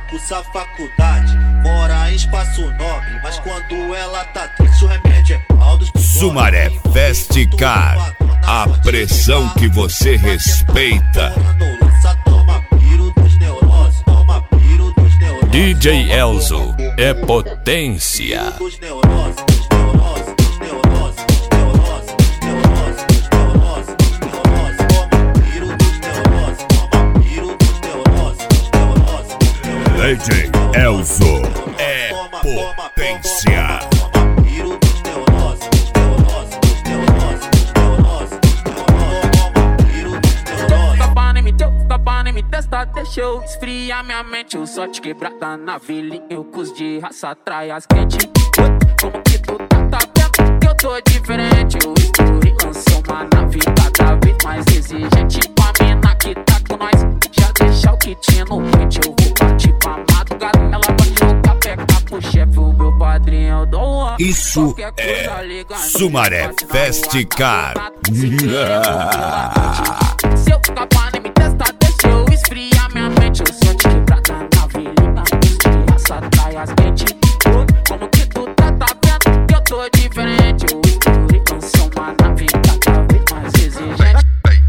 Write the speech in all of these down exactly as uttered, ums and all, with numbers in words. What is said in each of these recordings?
cursa faculdade, mora em espaço nobre, mas quando ela tá triste o remédio é pau dos bigode. Sumaré Festicar, a pressão que você respeita. D J Elzo é potência. D J Elzo é potência. Deixa eu esfriar minha mente, eu só te quebrada na vilinha, eu cus de raça atrai as quentes. Como que tu tá, tá vendo que eu tô diferente? Eu estourei, lançou uma nave cada vez mais exigente. Com a mina que tá com nós, já deixa o kit no pente. Eu vou partir pra madrugada, ela vai jogar, pega pro chefe, o meu padrinho, eu dou uma. Isso é Sumaré Festicar. Se eu ficar pra nem me testar, deixa eu esfriar minha mente. Eu sou te quebrada na vilinha, de raça atrai as quentes. Como que tu tá, tá vendo que eu tô diferente? Eu estourei, lançou uma nave cada vez mais exigente.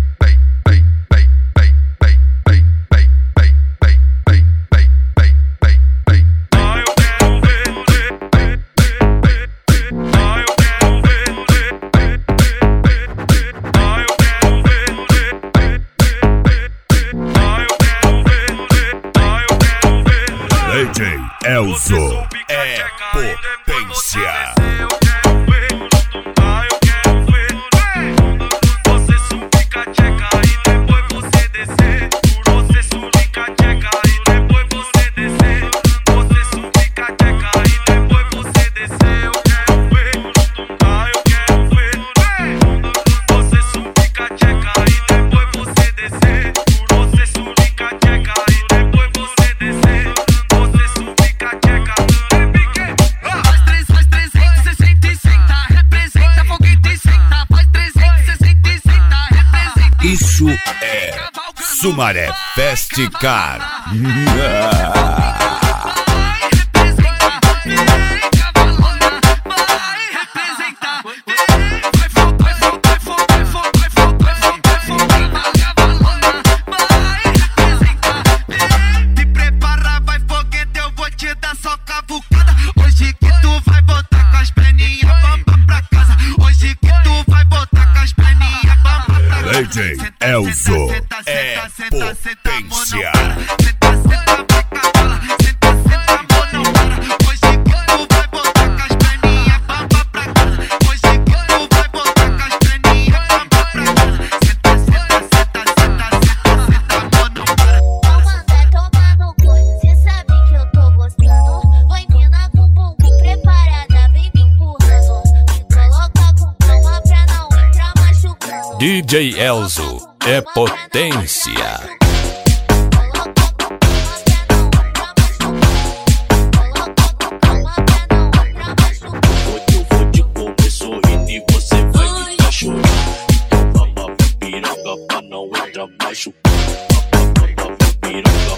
D J Elzo é potência. Isso é Sumaré Festicar. Te prepara, vai foguete, eu vou te dar só cavucada. Hoje que tu vai botar com as perninhas bamba pra casa. Hoje que tu vai botar com as perninhas bamba pra casa. D J Elzo é potência. D J Elzo é potência. Eu vou te comer sorrindo e você vai ficar chorando. Então, piroca pra não entrar mais chupando. Piroca